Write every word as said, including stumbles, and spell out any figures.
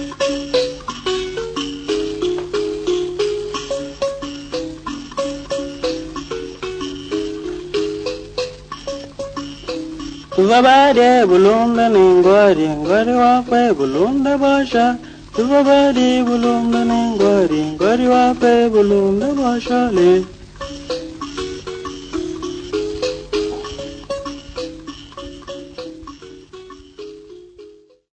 Tuvabade bulunda ningwari, ngwari wape bulunda basha. Tuvabade bulunda ningwari, ngwari wape bulunda basha le.